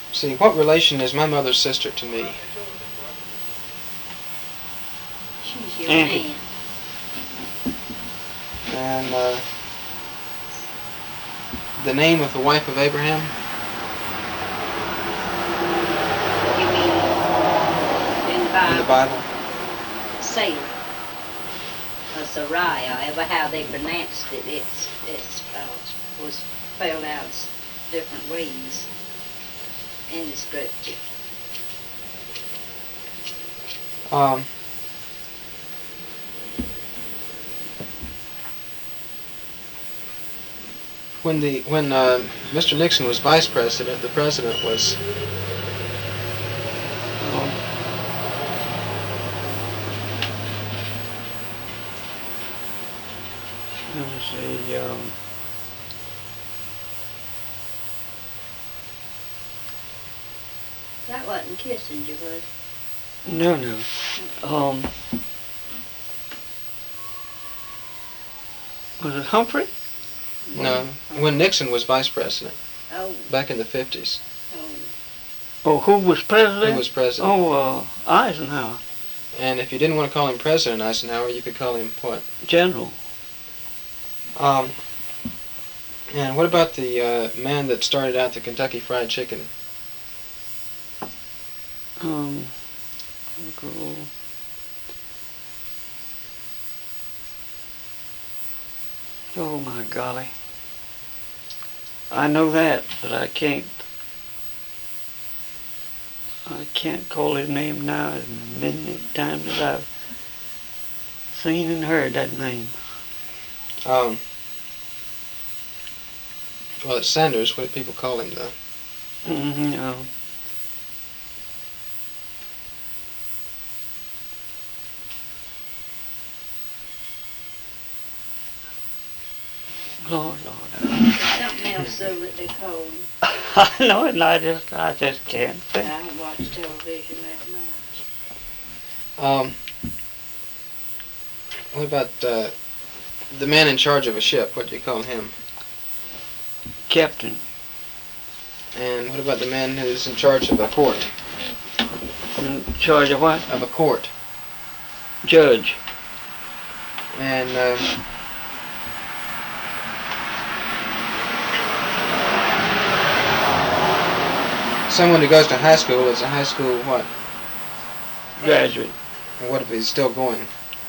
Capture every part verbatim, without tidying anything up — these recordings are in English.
See, what relation is my mother's sister to me? She's your Auntie. aunt. And uh, the name of the wife of Abraham? You mean in the Bible? In the Bible? Sarah. Or Sarai, however how they pronounced it, it's, it's uh, was spelled out s- different ways in the scripture. Um, when the when uh, Mister Nixon was vice president, the president was Um, let me see. Um, That wasn't Kissinger, was it? no, no. Um, was it Humphrey? no when Nixon was vice president Oh, back in the fifties. oh. Oh, who was president? Who was president? Oh, uh, Eisenhower, And if you didn't want to call him President Eisenhower, you could call him what? general. Um, and what about the uh, man that started out the Kentucky Fried Chicken? Um, Uncle- oh my golly. I know that, but I can't. I can't call his name now as many times as I've seen and heard that name. Um, well, it's Sanders. What do people call him, though? Mm-hmm, um, Lord, Lord. Something else though that they call him. I know it, and I just, I just can't I think. don't watch television that much. Um, what about uh, the man in charge of a ship? What do you call him? Captain, And what about the man who's in charge of a court? in charge of what? Of a court. Judge. And uh, someone who goes to high school is a high school what? Graduate. And what if he's still going?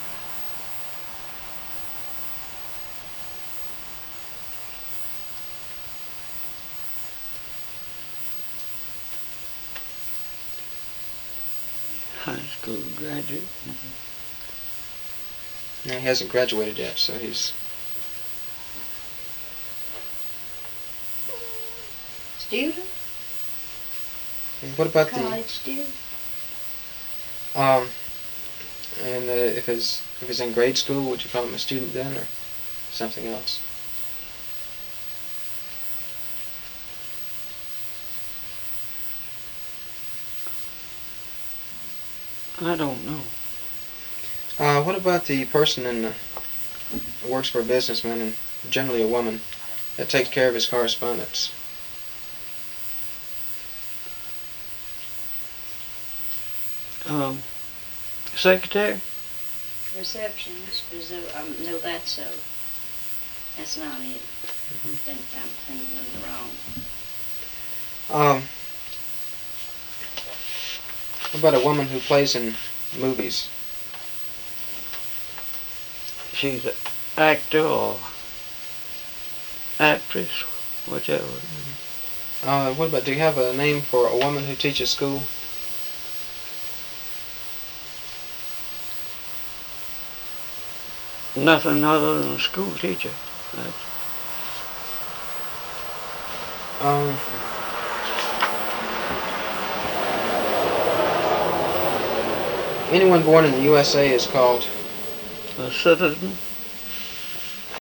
High school graduate. No, he hasn't graduated yet, so he's... Student? And what about College student? the... Um, and uh, if he's, if he's in grade school, would you call him a student then, or something else? I don't know. Uh, what about the person in the, works for a businessman, and generally a woman, that takes care of his correspondence? Um, secretary? Receptionist, is there, um, no, that's so. That's not it. I think I'm thinking of the wrong. Um, what about a woman who plays in movies? She's an actor or actress, whichever. Uh, what about, do you have a name for a woman who teaches school? Nothing other than a school teacher. That's, Um, anyone born in the U S A is called a citizen.